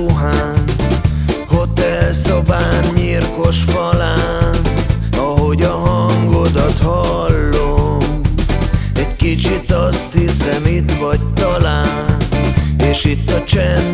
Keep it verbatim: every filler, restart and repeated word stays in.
puhán, hotelszobám nyírkos falán, ahogy a hangodat hallom, egy kicsit azt hiszem itt vagy talán, és itt a csend